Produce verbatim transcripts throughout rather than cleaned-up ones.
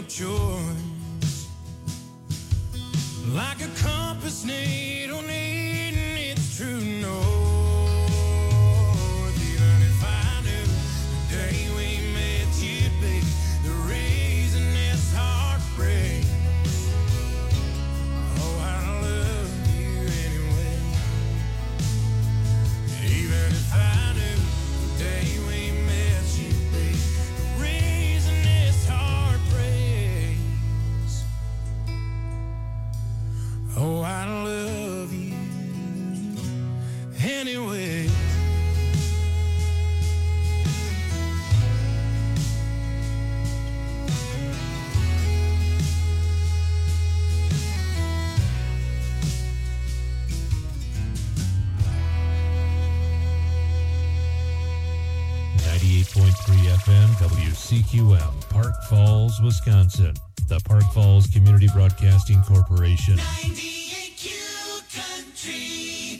choice. Like a compass needle needing its true north. Even if I knew the day we met you'd be the reason this heart breaks. Oh, I love you anyway. Even if I knew the day we met you'd be the reason this heart breaks. Oh, I love you anyway. ninety-eight point three F M W C Q M, Park Falls, Wisconsin. The Park Falls Community Broadcasting Corporation. ninety-eight Q Country.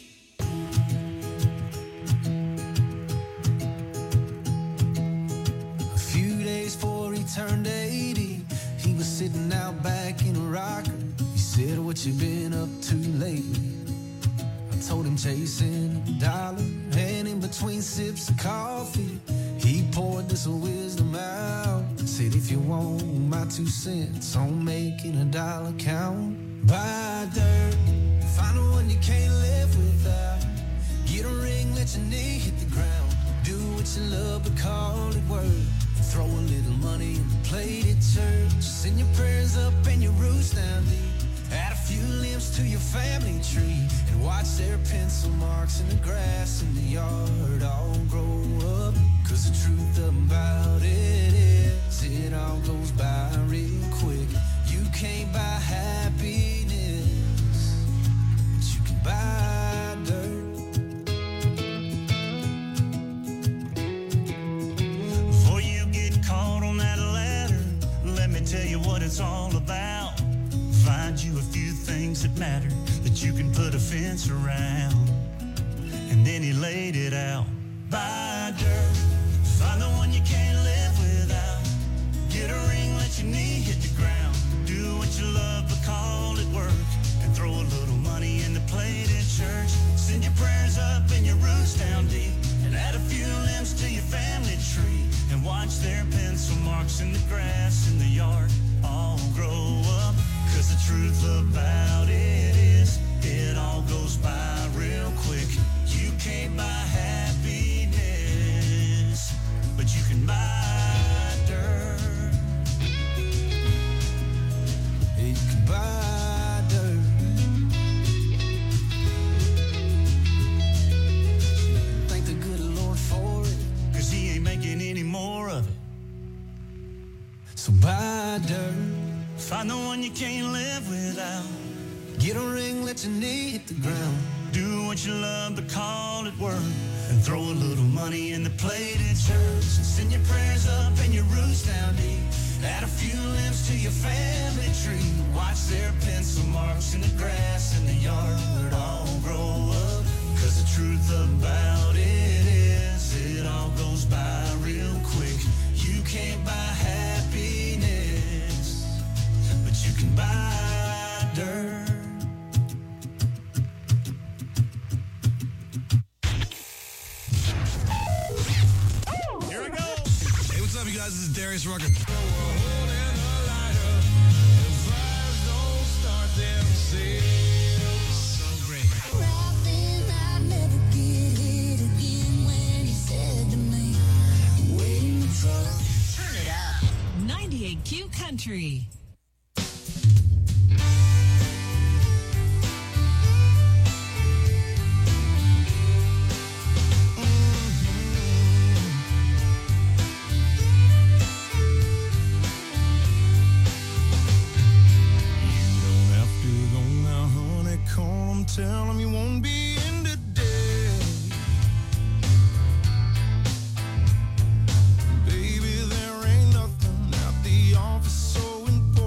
A few days before he turned eighty, he was sitting out back in a rocker. He said, "What you been up to lately?" I told him chasing a dollar, and in between sips of coffee, he poured this wisdom out. Said, "If you want my two cents on making a dollar count, buy dirt, find the one you can't live without. Get a ring, let your knee hit the ground. Do what you love, but call it work. Throw a little money in the plate at church. Send your prayers up and your roots down deep. Add a few limbs to your family tree, and watch their pencil marks in the grass in the yard all grow up. Cause the truth about it is, it all goes by real quick. You can't buy happiness, but you can buy dirt. Before you get caught on that ladder, let me tell you what it's all about. Find you a few things that matter, that you can put a fence around. And then he laid it out. Buy dirt, find the one you can't live without. Get a ring, let your knee hit the ground. Do what you love, but call it work. And throw a little money in the plate at church. Send your prayers up and your roots down deep. And add a few limbs to your family tree. And watch their pencil marks in the grass in the yard all grow up. Cause the truth about it is, it all goes by real quick. You can't buy happiness, but you can buy dirt. You can buy dirt. Thank the good Lord for it, Cause he ain't making any more of it. so buy dirt. Find the one you can't live without. Get a ring, let your knee hit the ground. Do what you love, but call it work. And throw a little money in the plate at church. Send your prayers up and your roots down deep. Add a few limbs to your family tree. Watch their pencil marks in the grass in the yard all grow up. Cause the truth about it is, it all goes by real quick. You can't buy happiness, but you can buy dirt. Here we go. Hey, what's up, you guys? This is Darius Rucker. So great. Turn it up. ninety-eight Q Country. Tell him you won't be in today. Baby, there ain't nothing at the office so important.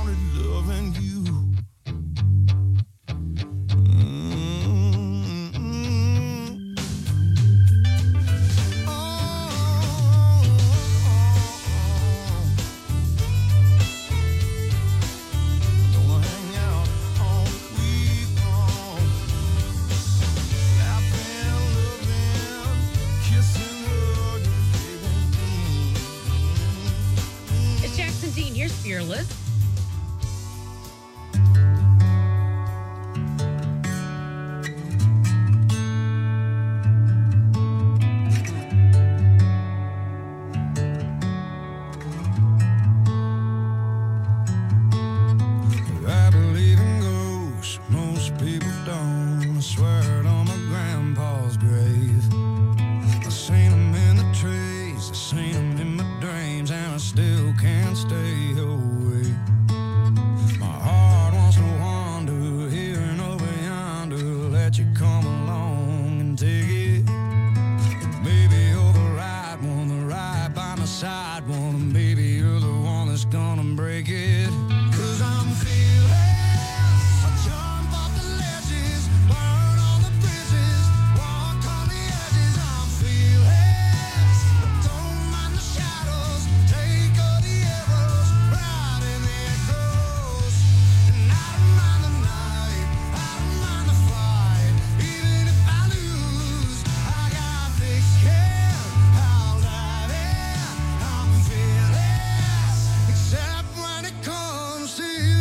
started loving you. Fearless. I believe in ghosts, most people don't. I swear it on my grandpa's grave. I seen them in the trees, I seen them in my dreams, and I still can't stay away. My heart wants to wander here and over yonder, let you come along and take it. Maybe you're the right one, the right by my side one, and maybe you're the one that's gonna break it. Cause I'm fearless, I jump off the ledges, burn on the bridges, walk on the edges. I'm fearless, don't mind the shadows, take all the arrows, ride in the echoes. And I don't mind the night, I don't mind the fight, even if I lose, I got thick skin, I'll dive in. I'm fearless, except when it comes to you.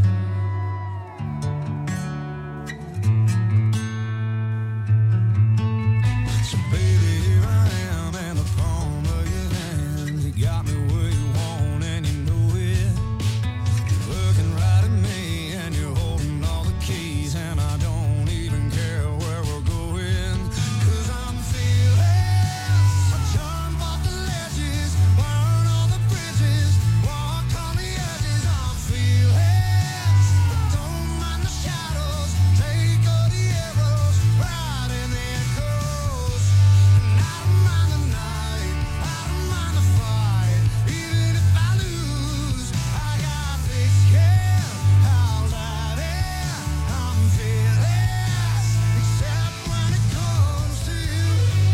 So baby, here I am in the palm of your hand. You got me where you want and you know it. You're looking right at me and you're holding all the keys, and I don't even care where we're going. Cause I'm fearless, I jump off the ledges, burn all the bridges, walk on the edges. I'm fearless, don't mind the shadows, take all the arrows, ride in the echoes. And I don't mind the night, I don't mind the fight, even if I lose, I got thick skin, I'll dive in. I'm fearless, except when it comes to you.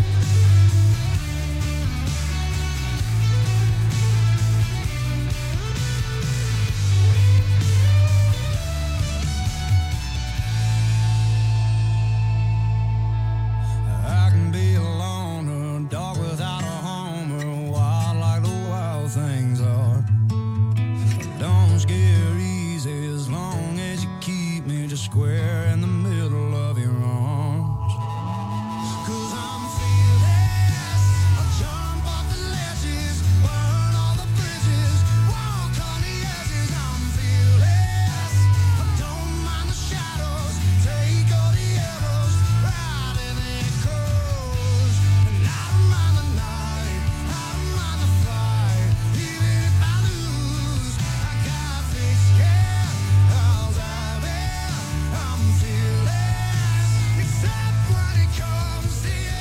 I can be alone, or a dog without a home, or wild like the wild things are. Don't scare easy as long as you keep me just square in the middle of your arms. Cause I'm fearless, I jump off the ledges, burn all the bridges, walk on the edges. I'm fearless, I don't mind the shadows, take all the arrows, ride in the echoes. And I don't mind the night, I don't mind the fight, even if I lose, I got thick skin, I'll dive in. I'm fearless, except when it comes to you.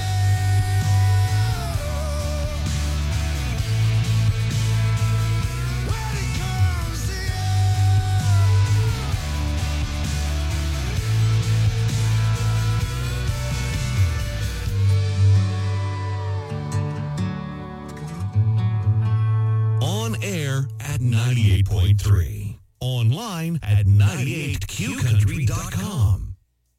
When it comes to you. On air at ninety-eight point three. Online at ninety-eight q country dot com.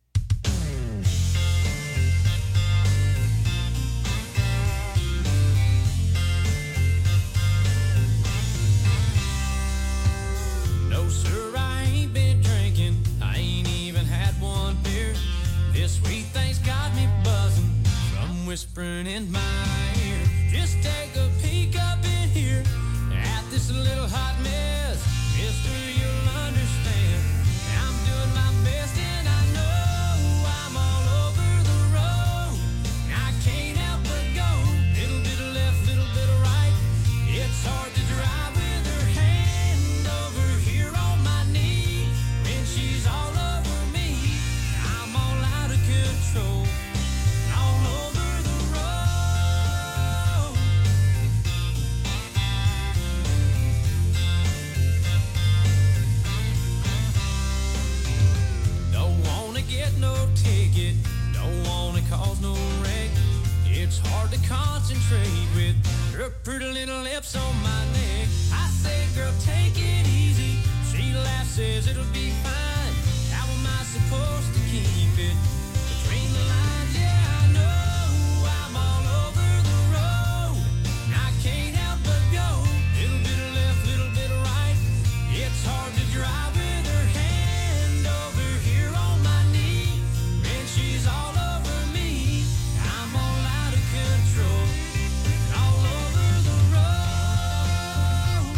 No, sir, I ain't been drinking. I ain't even had one beer. This sweet thing's got me buzzing from whispering in my ear. Just take a peek up in here at this little hot mess. Mister, you'll understand. I'm doing my best and I know I'm all over the road. I can't help but go. Little bit of left, little bit of right. It's hard to drive with her hand over here on my knee. When she's all over me, I'm all out of control. All over the road. don't wanna cause no wreck. It's hard to concentrate with her pretty little lips on my neck. I say, girl, take it easy. She laughs, says it'll be fine. How am I supposed to keep it between the lines? Yeah, I know I'm all over the road. I can't help but go. Little bit of left, little bit of right. It's hard to drive with her hand over here on my knee. And she's all over me. I'm all out of control. All over the road.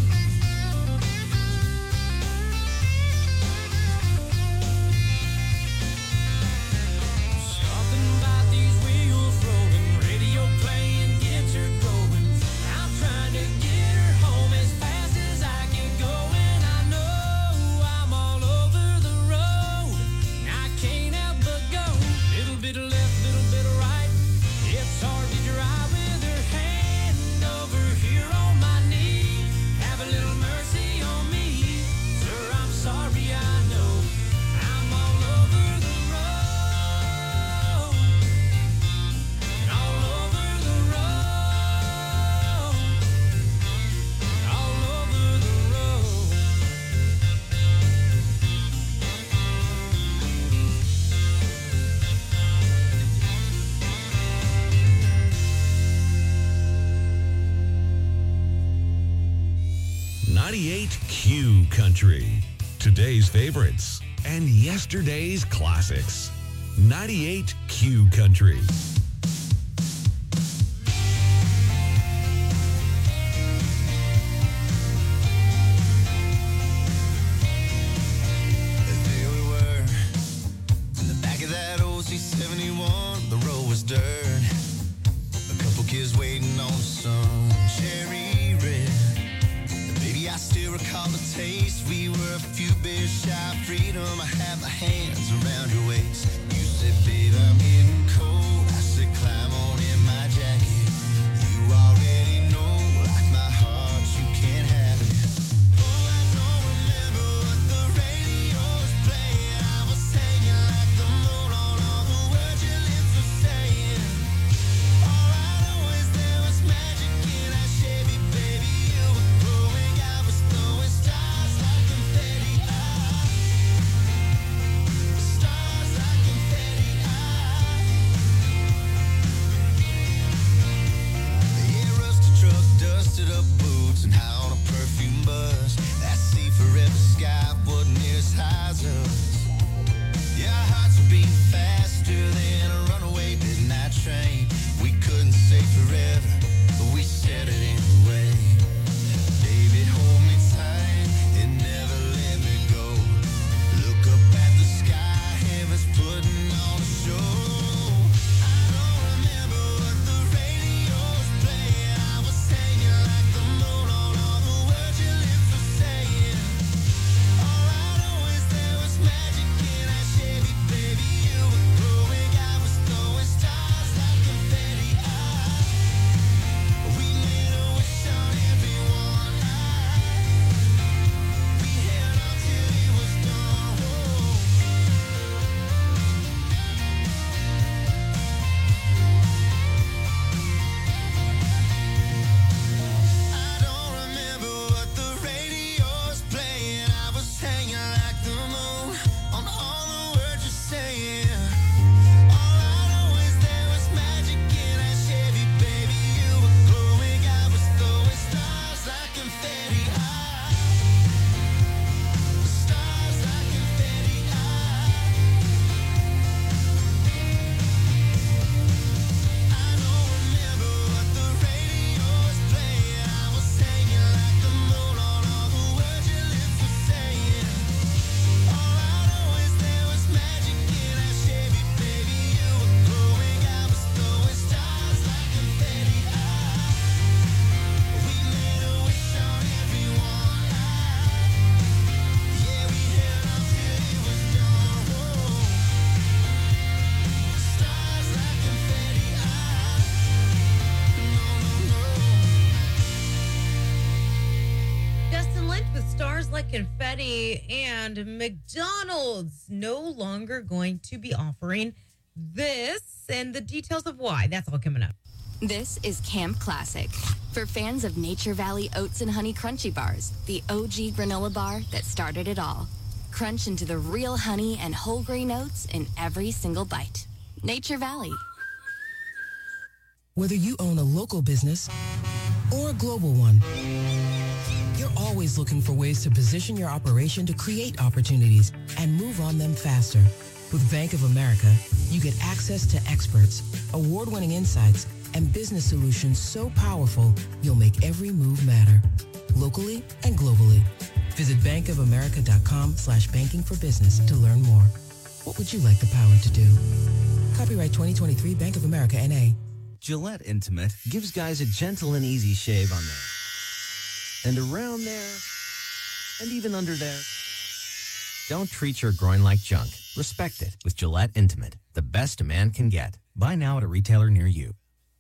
Something about these wheels rolling, radio playing gets her going. I'm trying to get her home as fast as I can go, and I know I'm all over the road. I can't help but go. Little bit of left, little bit of right. It's hard to drive with her hand over here on my knee. Have a little mercy on me, sir. I'm sorry, I know I'm all over the road. All over the road. All over the road. ninety-eight Q Country. Today's favorites and yesterday's classics. ninety-eight Q Country. There we were, in the back of that old C seventy-one. The road was dirt, a couple kids waiting on some cherry red. And baby, I still recall the taste. We were a few beers shy of freedom. I had my hands around your waist. You said, babe, I'm getting cold. I said, climb on in my jacket. You already know, like my heart, you can't have it. Oh, I don't remember what the radio was playing. I was hanging like the moon on all the words your lips were saying. All I know is there was magic in that Chevy, baby. You were glowing, I was throwing stars like confetti. Stars like confetti. Yeah, rusted truck, dusted up boots, and high on a perfume buzz. That sea forever sky wasn't near as high as us. Yeah, our hearts were beating faster than a runaway midnight train. We couldn't say forever, but we said it anyway. Baby, hold me tight and never let me go. Look up at the sky, heaven's putting on a show. I don't remember what the radio was playing. I was hanging like the moon on all the words your lips were saying. All I know is there was magic in that Chevy, baby. You were glowing, I was throwing stars like confetti. We made a wish on everyone. We held on till it was done. I don't remember what the radio was playing. I was hanging like the moon on all the words you're saying. All I know is there was magic in that Chevy, baby. You were glowing, I was throwing stars like confetti. Stars like confetti. I don't remember what the radio was playing. I was hanging like the moon on all the words your lips were saying. All I know is there was magic in that Chevy, baby. You were glowing, I was throwing stars like confetti. We made a wish on everyone. Yeah, we held on till it was done. Stars like confetti. Justin Lynch with Stars Like Confetti, and McDonald's no longer going to be offering this and the details of why. That's all coming up. This is Camp Classic. For fans of Nature Valley Oats and Honey Crunchy Bars, the O G granola bar that started it all. Crunch into the real honey and whole grain oats in every single bite. Nature Valley. Whether you own a local business or a global one, you're always looking for ways to position your operation to create opportunities and move on them faster. With Bank of America, you get access to experts, award-winning insights, and business solutions so powerful, you'll make every move matter, locally and globally. Visit bankofamerica.com slash banking for business to learn more. What would you like the power to do? Copyright twenty twenty-three Bank of America, N A Gillette Intimate gives guys a gentle and easy shave on there, and around there, and even under there. Don't treat your groin like junk. Respect it with Gillette Intimate, the best a man can get. Buy now at a retailer near you.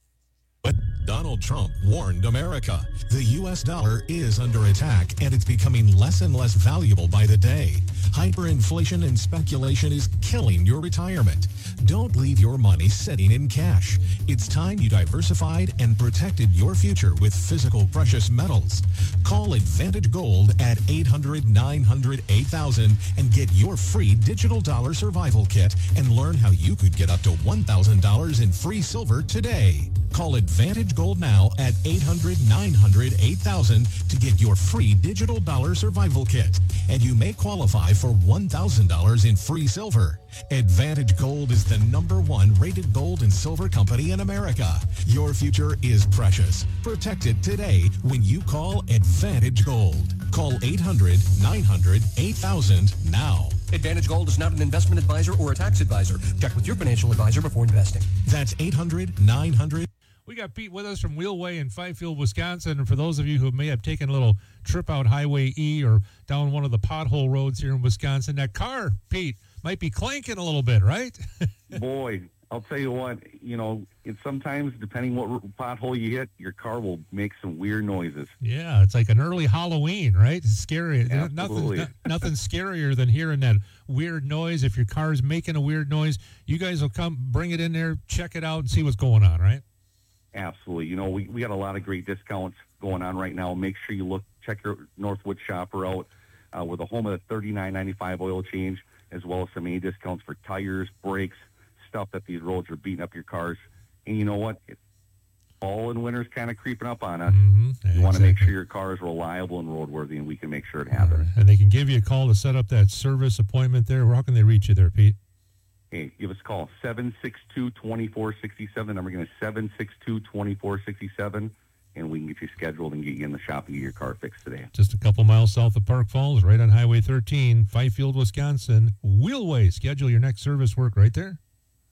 But Donald Trump warned America. The U S dollar is under attack, and it's becoming less and less valuable by the day. Hyperinflation and speculation is killing your retirement. Don't leave your money sitting in cash. It's time you diversified and protected your future with physical precious metals. Call Advantage Gold at eight hundred, nine hundred, eight thousand and get your free digital dollar survival kit and learn how you could get up to one thousand dollars in free silver today. Call Advantage Gold now at eight hundred, nine hundred, eight thousand to get your free digital dollar survival kit. And you may qualify for one thousand dollars in free silver. Advantage Gold is the number one rated gold and silver company in America. Your future is precious. Protect it today when you call Advantage Gold. Call eight hundred, nine hundred, eight thousand now. Advantage Gold is not an investment advisor or a tax advisor. Check with your financial advisor before investing. That's eight hundred, nine hundred. We got Pete with us from Wheelway in Fifield, Wisconsin. And for those of you who may have taken a little trip out Highway E or down one of the pothole roads here in Wisconsin, that car, Pete, might be clanking a little bit, right? Boy, I'll tell you what, you know, it's sometimes, depending what pothole you hit, your car will make some weird noises. Yeah, it's like an early Halloween, right? It's scary. Absolutely. Nothing, nothing scarier than hearing that weird noise. If your car's making a weird noise, you guys will come, bring it in there, check it out, and see what's going on, right? Absolutely. You know, we, we got a lot of great discounts going on right now. Make sure you look, check your Northwood shopper out. Uh, we're the home of the thirty-nine ninety-five oil change, as well as some A discounts for tires, brakes, stuff that these roads are beating up your cars. And you know what? It's fall and winter's kind of creeping up on us. Mm-hmm. You exactly. want to make sure your car is reliable and roadworthy, and we can make sure it happens. And they can give you a call to set up that service appointment there. How can they reach you there, Pete? Hey, give us a call, seven six two, two four six seven. Number again is seven six two, two four six seven, and we can get you scheduled and get you in the shop and get your car fixed today. Just a couple miles south of Park Falls, right on Highway thirteen, Fifield, Wisconsin. Wheelway. Schedule your next service work right there.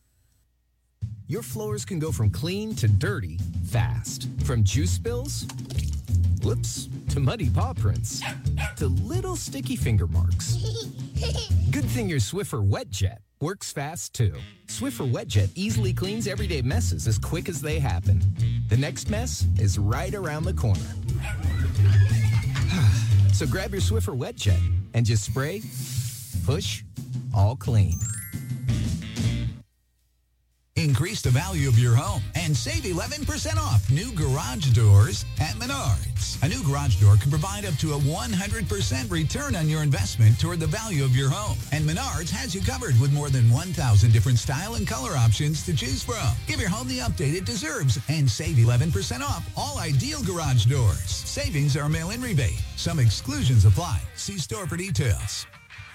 Your floors can go from clean to dirty fast. From juice spills, whoops, to muddy paw prints, to little sticky finger marks. Good thing your Swiffer WetJet works fast, too. Swiffer WetJet easily cleans everyday messes as quick as they happen. The next mess is right around the corner. So grab your Swiffer WetJet and just spray, push, all clean. Increase the value of your home and save eleven percent off new garage doors at Menards. A new garage door can provide up to a one hundred percent return on your investment toward the value of your home. And Menards has you covered with more than one thousand different style and color options to choose from. Give your home the update it deserves and save eleven percent off all ideal garage doors. Savings are a mail-in rebate. Some exclusions apply. See store for details.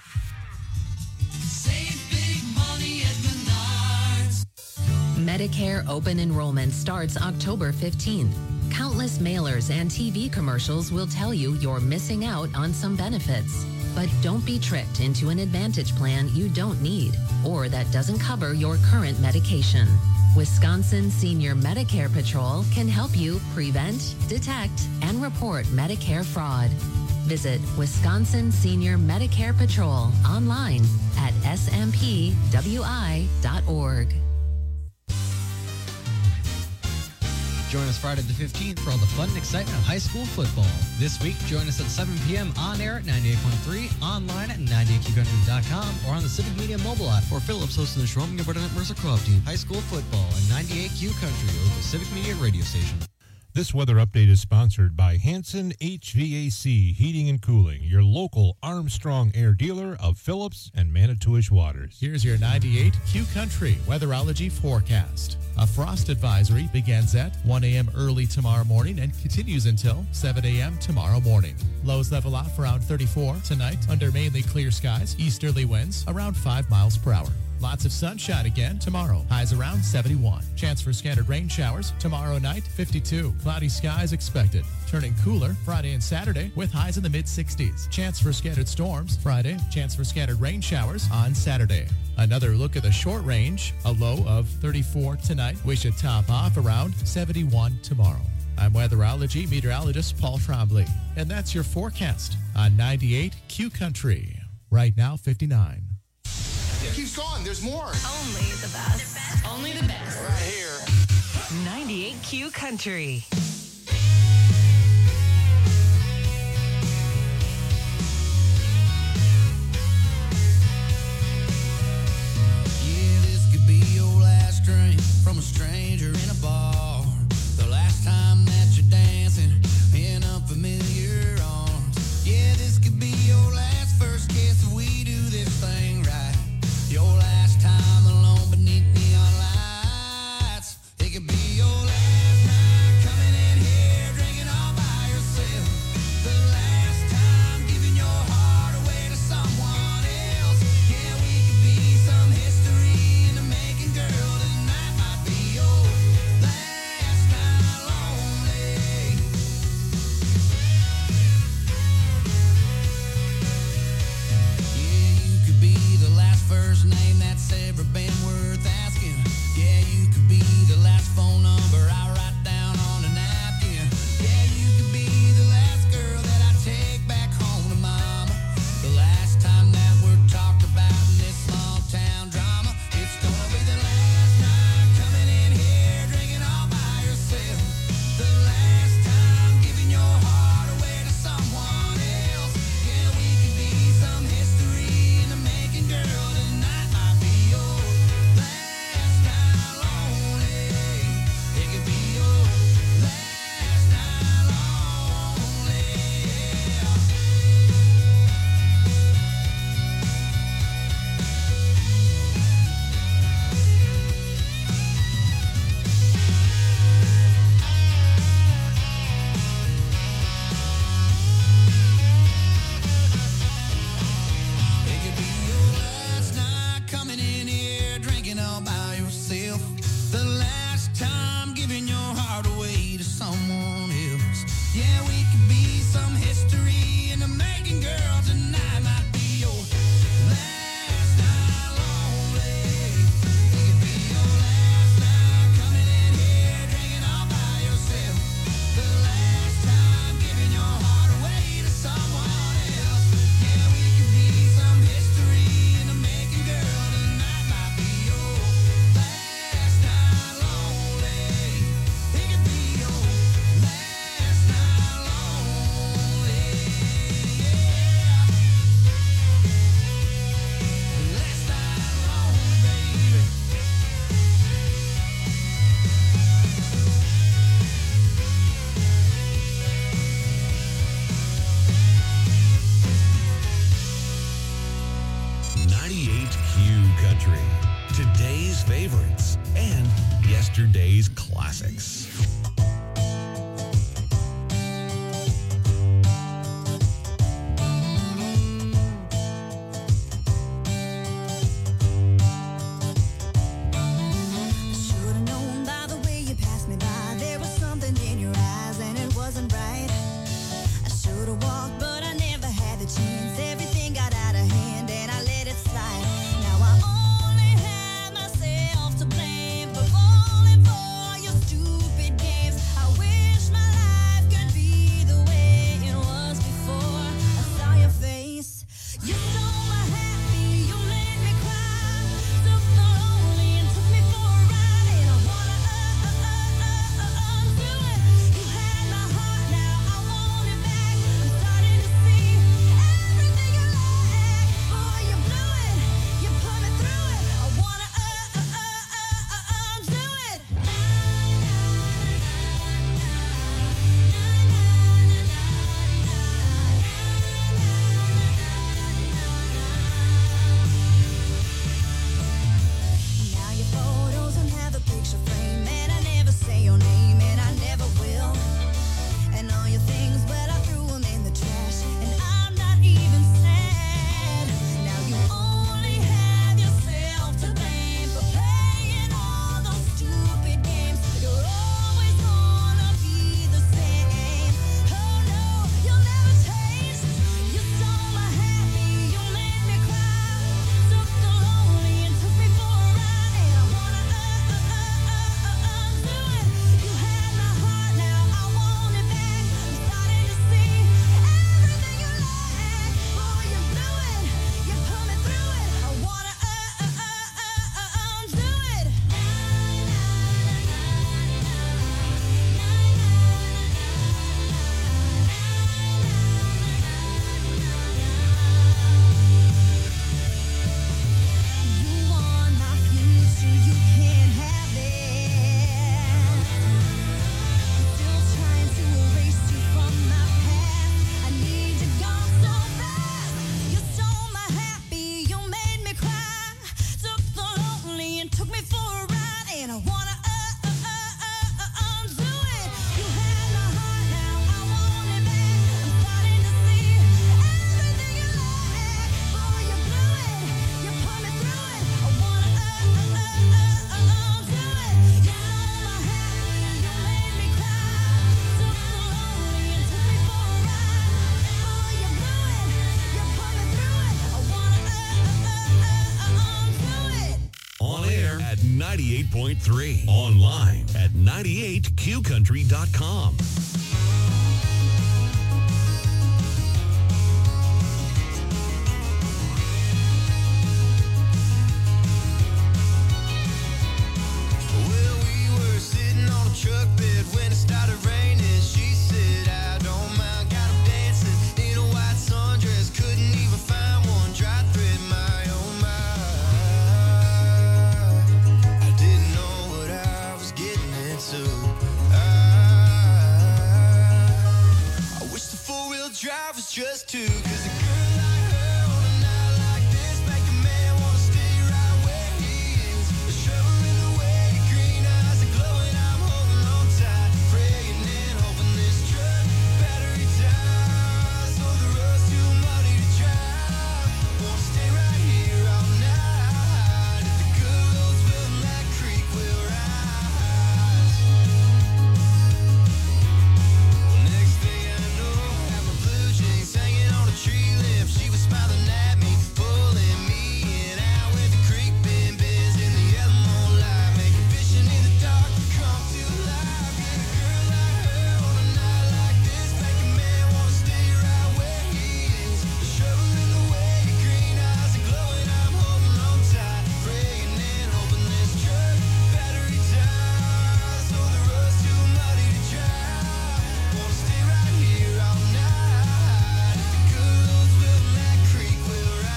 Save big money at Menards. Medicare open enrollment starts October fifteenth. Countless mailers and T V commercials will tell you you're missing out on some benefits. But don't be tricked into an Advantage plan you don't need or that doesn't cover your current medication. Wisconsin Senior Medicare Patrol can help you prevent, detect, and report Medicare fraud. Visit Wisconsin Senior Medicare Patrol online at S M P W I dot org. Join us Friday the fifteenth for all the fun and excitement of high school football. This week, join us at seven p.m. on air at ninety-eight point three, online at ninety-eight q country dot com, or on the Civic Media mobile app. For Phillips hosting the Schromm Bernadette Mercer Co-op team, high school football and ninety-eight Q Country, the Civic Media radio station. This weather update is sponsored by Hanson H V A C Heating and Cooling, your local Armstrong Air dealer of Phillips and Manitowish waters. Here's your ninety-eight Q Country weatherology forecast. A frost advisory begins at one a.m. early tomorrow morning and continues until seven a.m. tomorrow morning. Lows level off around thirty-four tonight under mainly clear skies. Easterly winds around five miles per hour. Lots of sunshine again tomorrow. Highs around seventy-one. Chance for scattered rain showers tomorrow night, fifty-two. Cloudy skies expected. Turning cooler Friday and Saturday with highs in the mid-sixties. Chance for scattered storms Friday. Chance for scattered rain showers on Saturday. Another look at the short range. A low of thirty-four tonight. We should top off around seventy-one tomorrow. I'm weatherology meteorologist Paul Trombley. And that's your forecast on ninety-eight Q Country. Right now, fifty-nine. It keeps going. There's more. Only the best. The best. Only the best. Right here. ninety-eight Q Country. Yeah, this could be your last drink from a stranger in a bar. The last time that you're dancing in unfamiliar arms. Yeah, this could be your last first kiss if we do this thing right. Your last time alone beneath neon lights. It could be your last night coming in here drinking all by yourself. The last time giving your heart away to someone else. Yeah, we could be some history in the making, girl. Tonight might be your last night lonely. Yeah, you could be the last first name that's ever been worth asking. Yeah, you could be the last phone number I write down on a napkin. Yeah, you could be the last girl that I take back home to mama. The last time that we're talked about in this small town drama. It's gonna be the last night coming in here drinking all by yourself. The last time giving your heart away to someone else. Yeah, we could be some history in the making, girl. Tonight might be your last night lonely. It could be your last night lonely. It could be your last night coming in here drinking all by yourself. The last time giving your heart away to someone else. Yeah, we could be some history in the making, girl. Tonight might be your last night lonely. It could be your last night coming in here drinking all by yourself. The last time giving your heart away to someone else. Yeah, we could be some history in the making, girl. Tonight might be your last night lonely. It could be your last night lonely. Yeah. Last night lonely, baby. ninety-eight Q Country. Today's favorites and yesterday's classics. Should've known by the way you passed me by. There was something in your eyes and it wasn't right. I should've walked, but I never had the chance. Everything got out of hand and I let it slide. Now I only have myself to blame for falling for your stupid game. ninety-eight point three. Online at ninety-eight q country dot com. Well, we were sitting on a truck bed when it started raining. She said, I don't mind, got him dancing in a white sundress. Couldn't even find one dry thread, my oh my. I didn't know what I was getting into. I, I wish the four-wheel drive was just two, 'cause a girl like her on a night like this make a man wanna stay right where he is. The shovel in the way, your green eyes are glowing. I'm holding on tight, praying and hoping this truck battery dies. So the road's too muddy to drive. Wanna stay right here all night. If the good road's building that creek will rise. Next thing I know, I have my blue jeans hanging on a tree limb. She was smiling at me, pulling me in out with the creek bend biz in the yellow moonlight, making vision in the dark come to life. Get a girl like her on a night like this, make a man wanna stay right where he is. The shovel in the way, your green eyes are glowing. I'm holding on tight, praying and hoping this truck battery dies. So the road's too muddy to drive. Wanna stay right here all night. If the good road's building that creek will rise.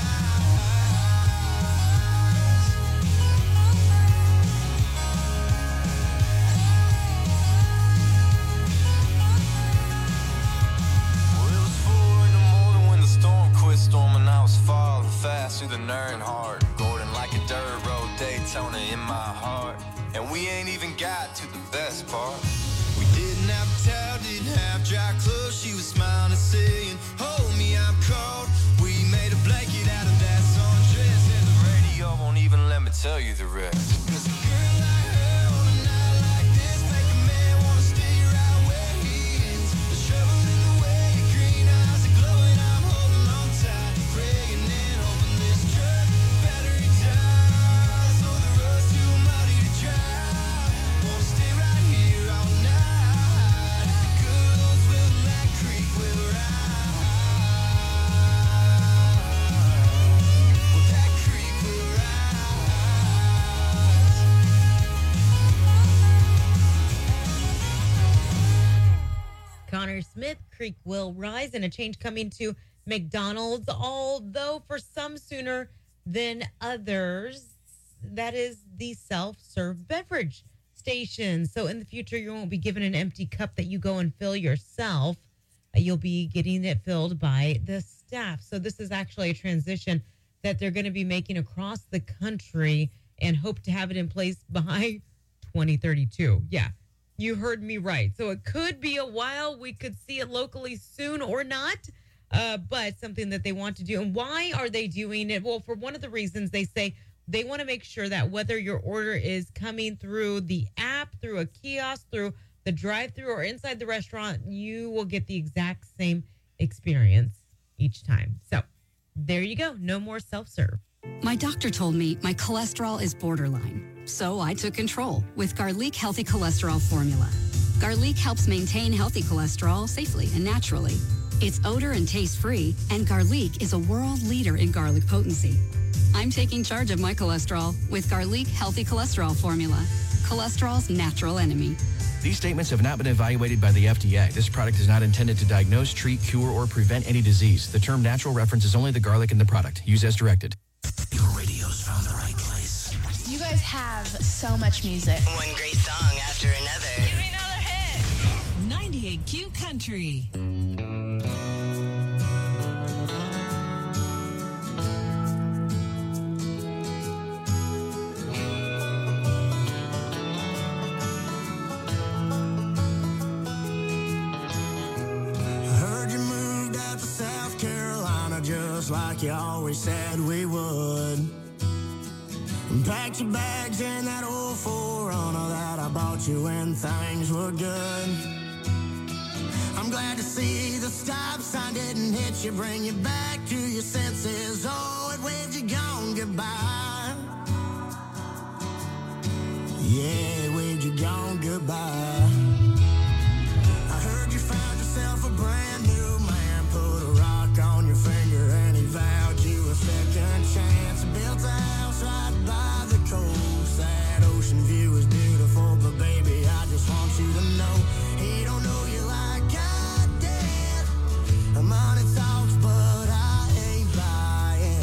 Well, it was four in the morning when the storm quit storming. I was falling fast through the Earnhardt, Gordon like a dirt road Daytona in my heart. And we ain't even got to the best part. We didn't have a towel, didn't have dry clothes. She was smiling and saying, hold me, I'm cold. We made a blanket out of that sundress, and the radio won't even let me tell you the rest. 'Cause a girl like her on a night like this make a man wanna stay right where he is. The shovel in the way, your green eyes are glowing. I'm holding on tight, praying and hoping this truck battery dies. So the road's too muddy to drive. Wanna stay right here all night. If the good road's building that creek will rise. Well, that creek will rise. Connor Smith, Creek will rise, and a change coming to McDonald's, although for some sooner than others. That is the self-serve beverage station. So in the future, you won't be given an empty cup that you go and fill yourself. Uh, You'll be getting it filled by the staff. So this is actually a transition that they're going to be making across the country and hope to have it in place by twenty thirty-two. Yeah. You heard me right. So it could be a while. We could see it locally soon or not, uh, but something that they want to do. And why are they doing it? Well, for one of the reasons they say they want to make sure that whether your order is coming through the app, through a kiosk, through the drive-thru, or inside the restaurant, you will get the exact same experience each time. So there you go. No more self-serve. My doctor told me my cholesterol is borderline, so I took control with Garlic Healthy Cholesterol Formula. Garlic helps maintain healthy cholesterol safely and naturally. It's odor and taste-free, and Garlic is a world leader in garlic potency. I'm taking charge of my cholesterol with Garlic Healthy Cholesterol Formula, cholesterol's natural enemy. These statements have not been evaluated by the F D A. This product is not intended to diagnose, treat, cure, or prevent any disease. The term natural references only the garlic in the product. Use as directed. Your radio's found the right place. You guys have so much music. One great song after another. Give me another hit. ninety-eight Q Country. Just like you always said we would. Packed your bags in that old four runner that I bought you when things were good. I'm glad to see the stop sign didn't hit you, bring you back to your senses. Oh, it waved you gone goodbye. Yeah, waved you gone goodbye. I heard you found yourself a brand new man. Put a rock on your finger and he vowed you a second chance. Built a house right by the coast. That ocean view is beautiful, but baby, I just want you to know he don't know you like I did. Money talks, but I ain't buying.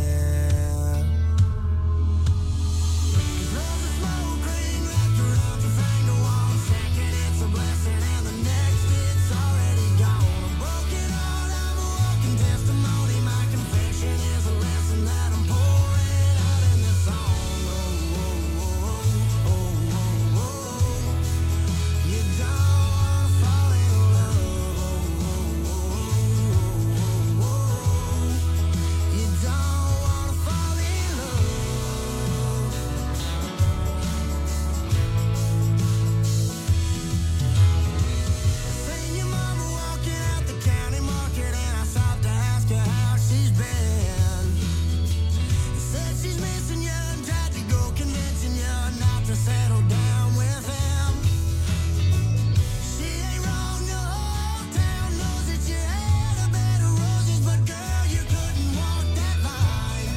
There's a smoke ring wrapped around your finger. One second it's a blessing and the next it's already gone. A broken heart, I'm a walking testimony. My confession is a lesson that I'm pouring out in this song. Oh, oh, oh, oh, oh, oh. You don't wanna fall in love. Oh, oh, oh, oh, oh. You don't wanna fall in love. Seen your mama walking out the county market and I stopped to ask her how she's been. Said she's missing you and tried to go convincing you not to settle down with him. She ain't wrong, the whole town knows that you had a bed of roses, but girl, you couldn't walk that line.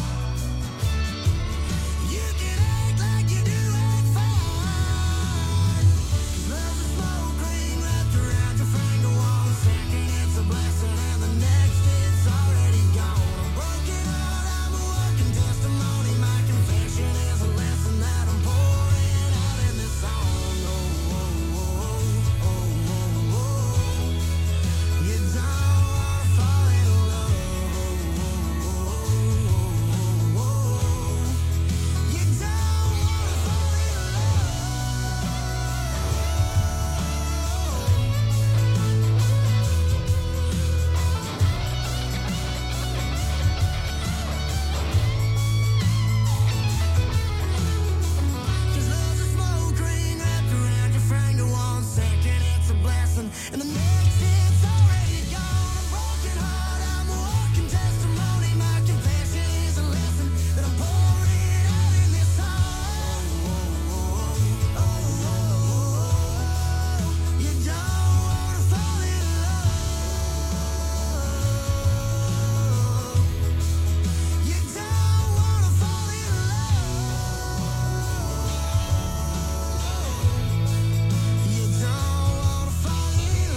You can act like you do it fine. There's a smoke ring wrapped around your finger. One second it's a blessing and the next it's already gone. A broken heart, I'm a walking testimony. My confession is a lesson that I'm pouring out in this song. Oh, oh, oh, oh, oh, oh. You don't wanna fall in love. Oh, oh, oh, oh, oh. You don't wanna fall in Cause there's a smoke ring wrapped around your finger. One second it's a blessing and the next it's already gone. A broken heart, I'm a walking testimony. My confession is a lesson that I'm pouring out in this song. Oh, oh, oh, oh, oh. You don't wanna fall in love. You don't wanna fall in love. You don't wanna fall in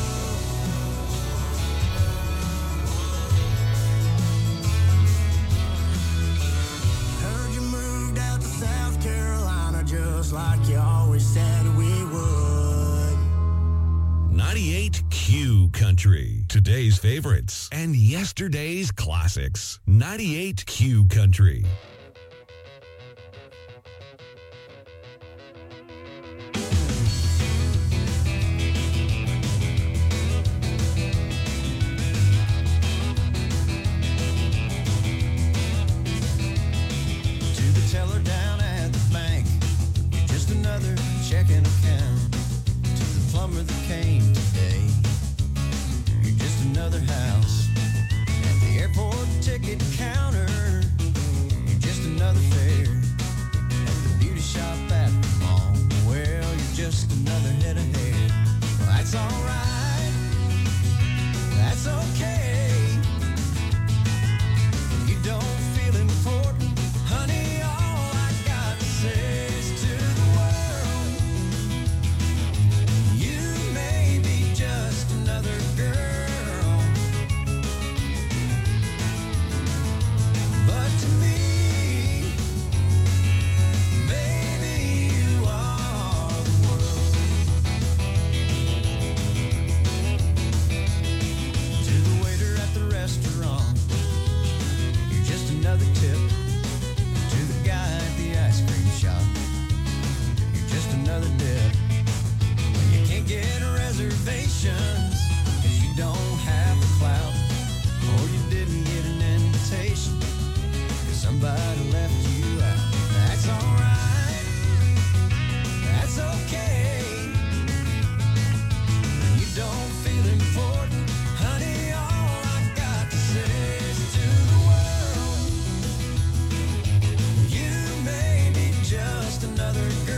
love. Heard you moved out to South Carolina just like you always said we would. ninety-eight Q Country. Today's favorites and yesterday's classics. ninety-eight Q Country. To the teller down at the bank, you're just another checking account. To the plumber that came today, you're just another house. At the airport ticket counter, you're just another fare. At the beauty shop at the mall, well, you're just another head of hair. Well, that's alright, that's okay. You don't feel important, honey, all I got to say is to the world, you may be just another girl, but to me, baby, you are the world. To the waiter at the restaurant, you're just another tip. To the guy at the ice cream shop, you're just another dip. When you can't get reservations, cause you don't have the clout, or you didn't get an invitation, cause somebody left you out. That's alright, that's okay. You don't feel important, honey, all I got to say is to the world, you may be just another girl.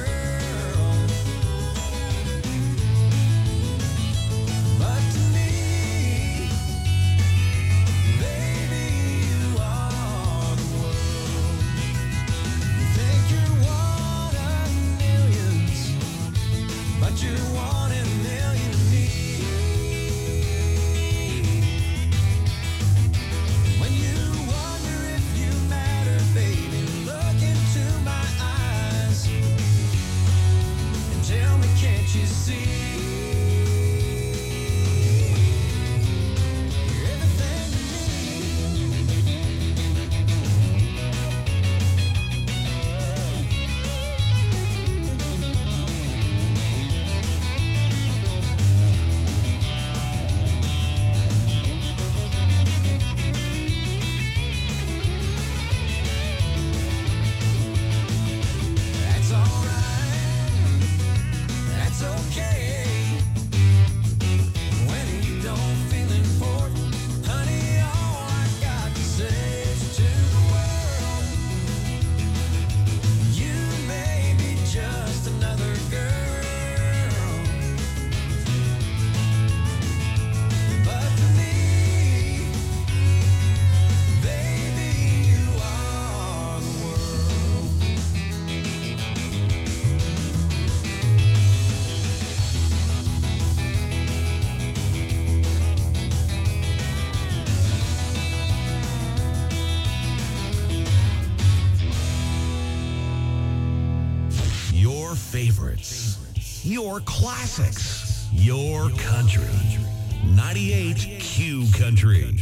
favorites. Your classics. Your country. ninety-eight Q Country.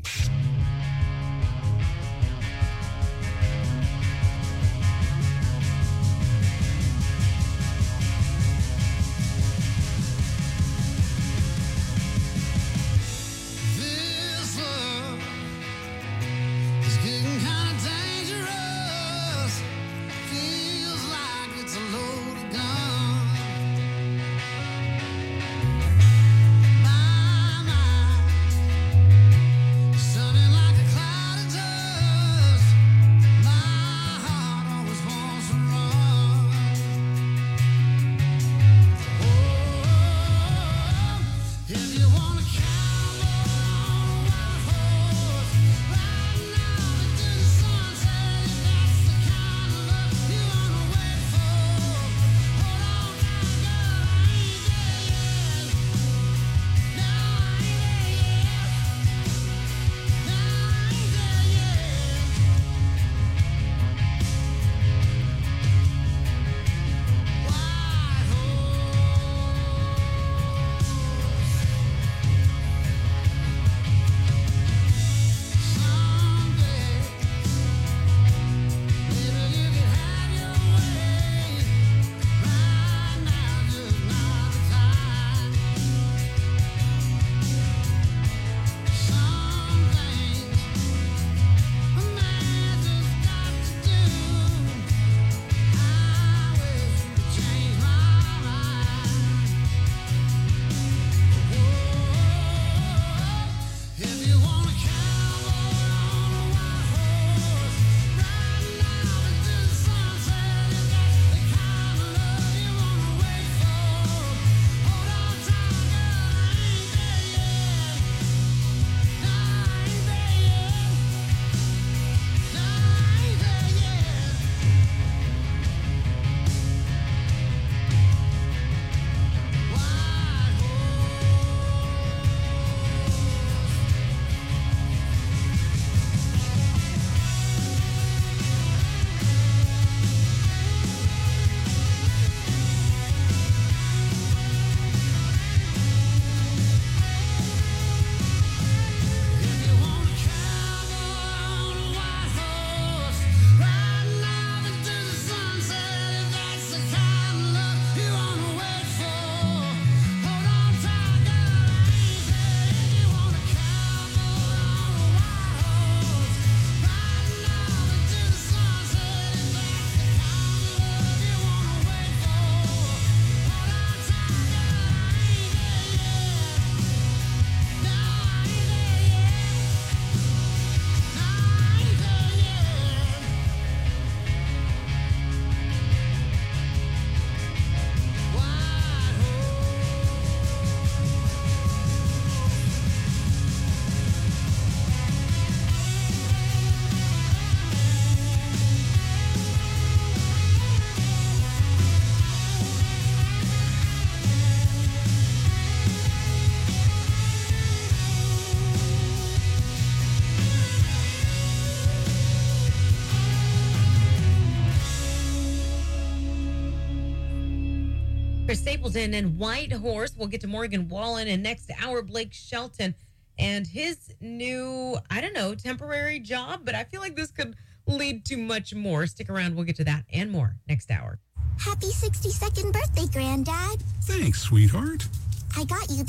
This love is getting kind of dangerous. Feels like it's a loaded gun. My mind sounding like a cloud of dust. My heart always wants to run. Oh, if you wanna Chris Stapleton and White Horse. We'll get to Morgan Wallen and next hour, Blake Shelton and his new, I don't know, temporary job, but I feel like this could lead to much more. Stick around. We'll get to that and more next hour. Happy sixty-second birthday, Granddad. Thanks, sweetheart. I got you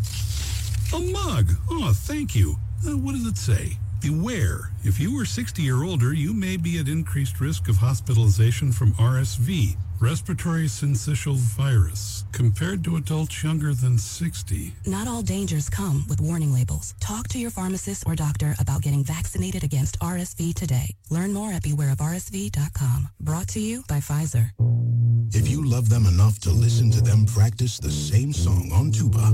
this. A mug. Oh, thank you. Uh, what does it say? Beware. If you are sixty or older, you may be at increased risk of hospitalization from R S V, respiratory syncytial virus, compared to adults younger than sixty. Not all dangers come with warning labels. Talk to your pharmacist or doctor about getting vaccinated against R S V today. Learn more at beware of R S V dot com. Brought to you by Pfizer. If you love them enough to listen to them practice the same song on tuba,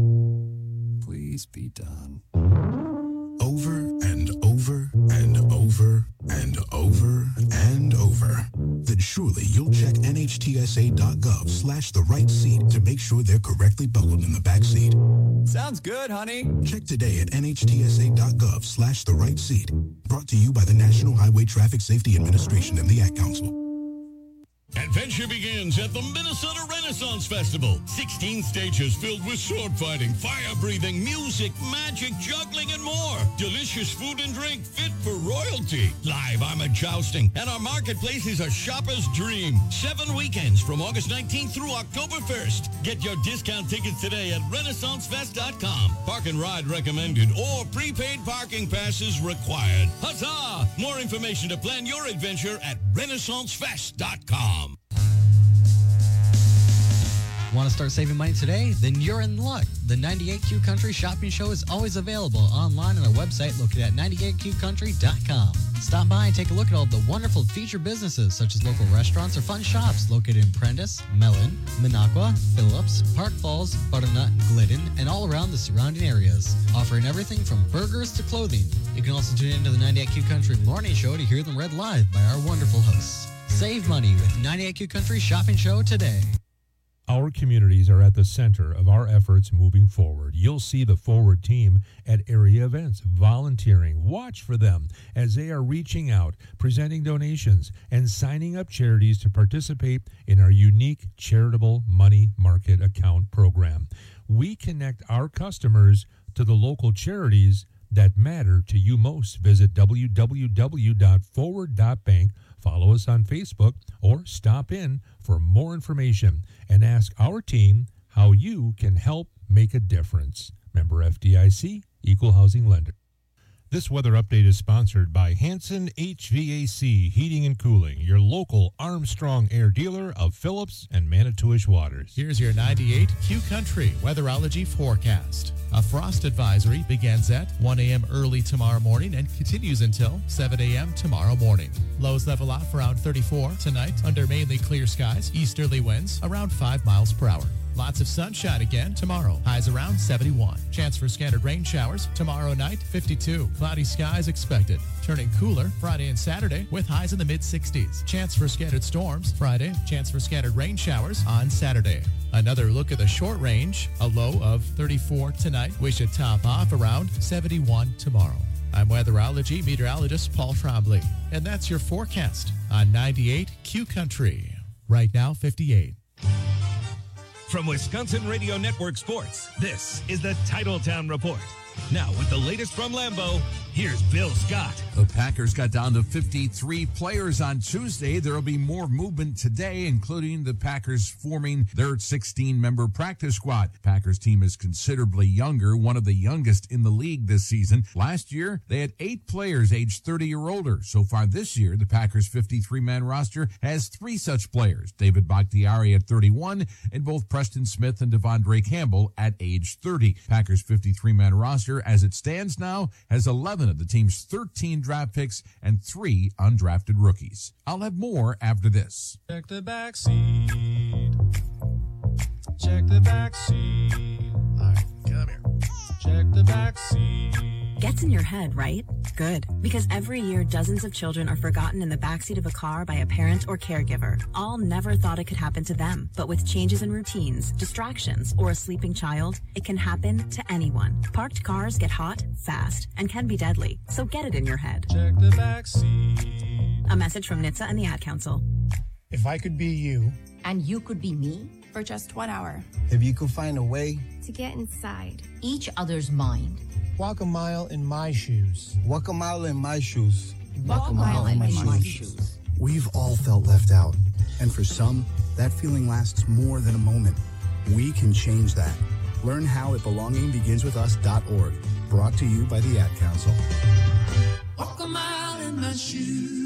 please be done. Over and over and over and over and over, then surely you'll check N H T S A dot gov slash the right seat to make sure they're correctly buckled in the back seat. Sounds good, honey. Check today at N H T S A dot gov slash the right seat. Brought to you by the National Highway Traffic Safety Administration and the Ad Council. Adventure begins at the Minnesota Renaissance Festival. sixteen stages filled with sword fighting, fire-breathing, music, magic, juggling, and more. Delicious food and drink fit for royalty. Live armored jousting, and our marketplace is a shopper's dream. Seven weekends from August nineteenth through October first. Get your discount tickets today at renaissance fest dot com. Park and ride recommended or prepaid parking passes required. Huzzah! More information to plan your adventure at renaissance fest dot com. Want to start saving money today? Then you're in luck. The ninety-eight Q Country Shopping Show is always available online on our website located at ninety-eight q country dot com. Stop by and take a look at all the wonderful featured businesses such as local restaurants or fun shops located in Prentice, Mellon, Minocqua, Phillips, Park Falls, Butternut, Glidden, and all around the surrounding areas, offering everything from burgers to clothing. You can also tune into the ninety-eight Q Country Morning Show to hear them read live by our wonderful hosts. Save money with ninety-eight Q Country Shopping Show today. Our communities are at the center of our efforts moving forward. You'll see the Forward team at area events, volunteering. Watch for them as they are reaching out, presenting donations, and signing up charities to participate in our unique charitable money market account program. We connect our customers to the local charities that matter to you most. Visit w w w dot forward dot bank. Follow us on Facebook or stop in for more information and ask our team how you can help make a difference. Member F D I C, Equal Housing Lender. This weather update is sponsored by Hanson H V A C Heating and Cooling, your local Armstrong Air dealer of Phillips and Manitowish Waters. Here's your ninety-eight Q Country weatherology forecast. A frost advisory begins at one a.m. early tomorrow morning and continues until seven a.m. tomorrow morning. Lows level off around thirty-four tonight under mainly clear skies. Easterly winds around five miles per hour. Lots of sunshine again tomorrow. Highs around seventy-one. Chance for scattered rain showers tomorrow night, fifty-two. Cloudy skies expected. Turning cooler Friday and Saturday with highs in the mid-sixties. Chance for scattered storms Friday. Chance for scattered rain showers on Saturday. Another look at the short range. A low of thirty-four tonight. We should top off around seventy-one tomorrow. I'm weatherology meteorologist Paul Trombley. And that's your forecast on ninety-eight Q Country. Right now, fifty-eight. From Wisconsin Radio Network Sports, this is the Titletown Report. Now, with the latest from Lambeau, here's Bill Scott. The Packers got down to fifty-three players on Tuesday. There will be more movement today, including the Packers forming their sixteen-member practice squad. Packers team is considerably younger, one of the youngest in the league this season. Last year, they had eight players aged thirty or older. So far this year, the Packers' fifty-three-man roster has three such players. David Bakhtiari at thirty-one, and both Preston Smith and Devondre Campbell at age thirty. Packers' fifty-three-man roster, as it stands now, has eleven of the team's thirteen draft picks and three undrafted rookies. I'll have more after this. Check the back seat. Check the back seat. All right, come here. Check the back seat. Gets in your head, right? Good. Because every year, dozens of children are forgotten in the backseat of a car by a parent or caregiver. All never thought it could happen to them. But with changes in routines, distractions, or a sleeping child, it can happen to anyone. Parked cars get hot, fast, and can be deadly. So get it in your head. Check the back seat. A message from N H T S A and the Ad Council. If I could be you. And you could be me for just one hour. If you could find a way. To get inside each other's mind. Walk a mile in my shoes. Walk a mile in my shoes. Walk a mile in my shoes. We've all felt left out. And for some, that feeling lasts more than a moment. We can change that. Learn how at belonging begins with us dot org. Brought to you by the Ad Council. Walk a mile in my shoes.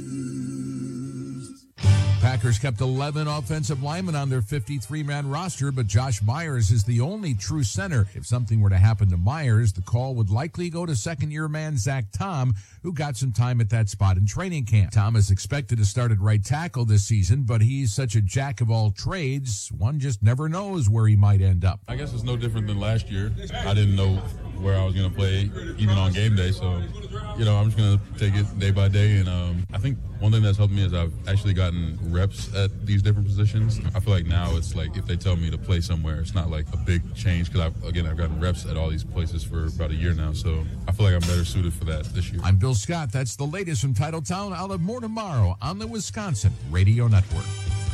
Packers kept eleven offensive linemen on their fifty-three-man roster, but Josh Myers is the only true center. If something were to happen to Myers, the call would likely go to second-year man Zach Tom, who got some time at that spot in training camp. Tom is expected to start at right tackle this season, but he's such a jack of all trades, one just never knows where he might end up. I guess it's no different than last year. I didn't know where I was going to play, even on game day, so, you know, I'm just going to take it day by day, and um, I think one thing that's helped me is I've actually gotten reps at these different positions. I feel like now it's like if they tell me to play somewhere, it's not like a big change because, I've, again, I've gotten reps at all these places for about a year now, so I feel like I'm better suited for that this year. I'm Bill Scott. That's the latest from Titletown. I'll have more tomorrow on the Wisconsin Radio Network.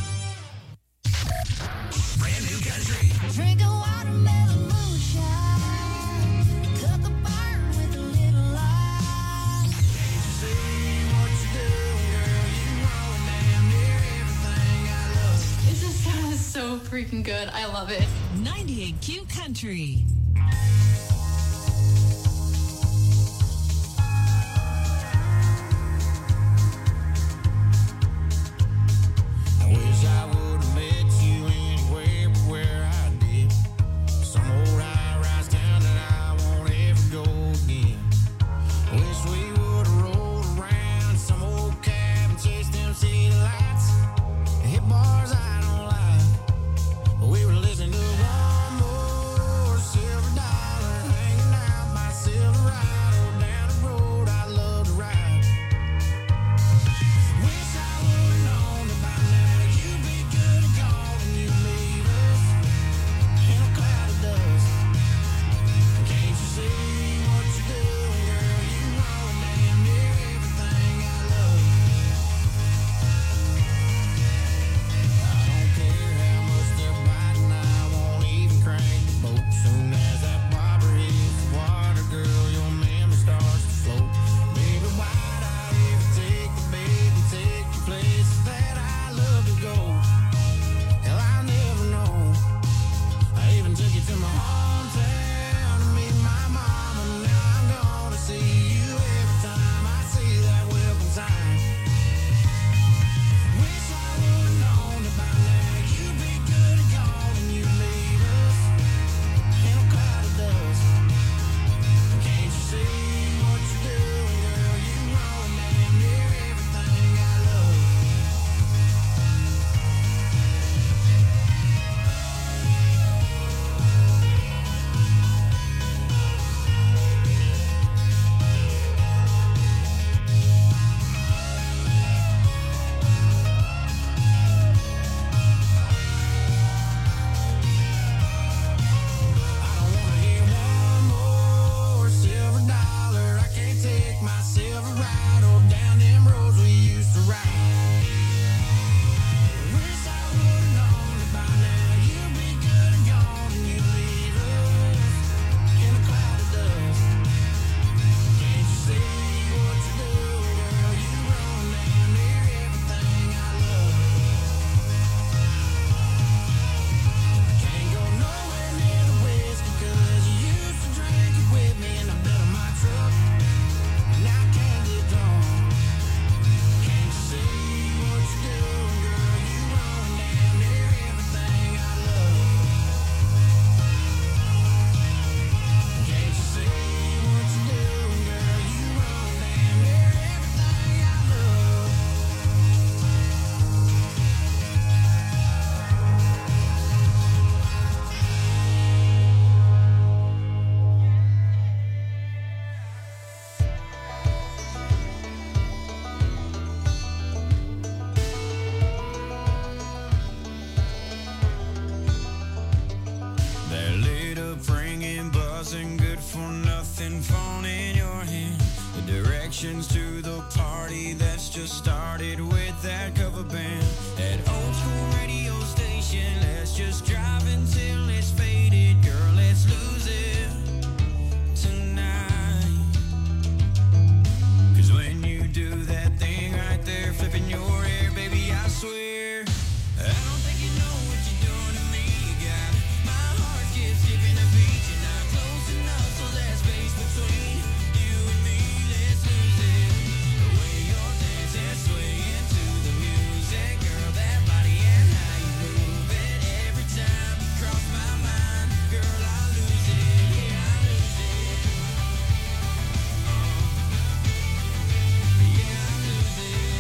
freaking good. I love it. ninety-eight Q Country. I wish I would have met you anywhere but where I did. Some old high-rise town that I won't ever go again. Wish we would have rolled around some old cab and chased them city lights. Hit bars I don't like, but we were listening to one more silver dollar, hanging out by Silverado down the road I love to ride. Wish I would have known that by now you'd be good and gone and you'd leave us in a cloud of dust. Can't you see what you're doing, girl? You know damn near everything I love. I don't care how much they're biting, I won't even crank the boat. Soon as that bobber hits the water, girl, your memory starts to float. Baby, why'd I ever take the bait and take you places that I love to go? Hell, I'll never know. I even took you to my hometown to meet my mama. Now I'm gonna see you every time I see that welcome sign. Wish I would've known that by now you'd be good and gone and you'd leave us in a cloud of dust. Can't you see what you're doing, girl? You know damn near everything I love. I don't wanna hear one more silver dollar. I can't take my Silverado down them roads we used to ride. Wish I would've known that by now you'd be good and gone and you'd leave us in a cloud of dust. Can't you see what you're doing, girl? You run damn near everything I love. Can't go nowhere near the whiskey 'cause you used to drink it with me in the bed of my truck. And I can't get drunk. Can't you see what you're doing, girl? You run damn near everything I love. Can't you see what you're doing, girl? You run damn near everything I love. That lit up ringing, buzzing, good for nothing phone in your hand. The directions to the party that's just started with that cover band. That old school radio station, let's just drive until it's faded. Girl, let's lose it tonight. 'Cause when you do that thing right there, flipping your hair, baby, I swear I don't think you know what you're doing to me. You got my heart keeps skipping a beat. You're not close enough, so that space between you and me, let's lose it. The way you're dancing, swaying to the music, girl, that body and how you move it. Every time you cross my mind, girl, I lose it. Yeah, I lose it. Yeah, I lose it.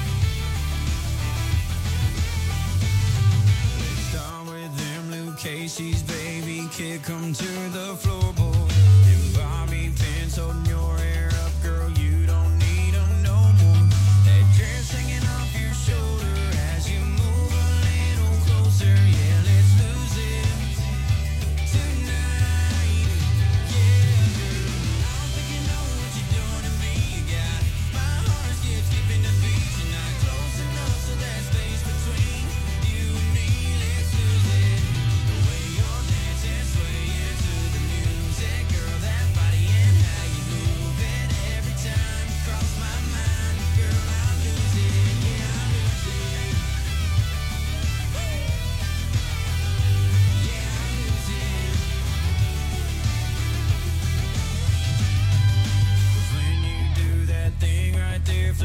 Let's start with them Luke Casey's, baby, kick 'em to the floorboard. Them bobby pins holding your hair up, girl, you don't need 'em no more. That dress hanging off your shoulder as you move a little closer. Yeah, let's lose it tonight. Yeah, girl, I don't think you know what you're doing to me. You got my heart keeps skipping a beat. You're not close enough, so that space between you and me, let's lose it. The way you're dancing, swaying to the music.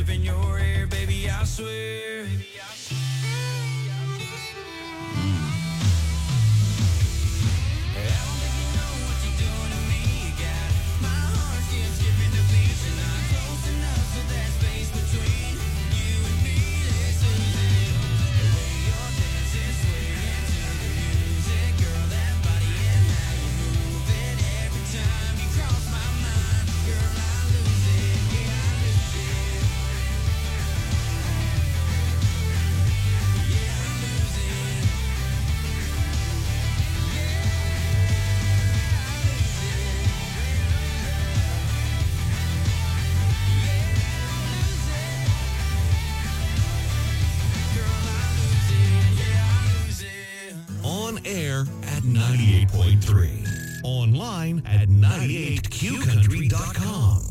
sniffing your hair, baby, I swear. Air at ninety-eight point three. Online at ninety-eight q country dot com.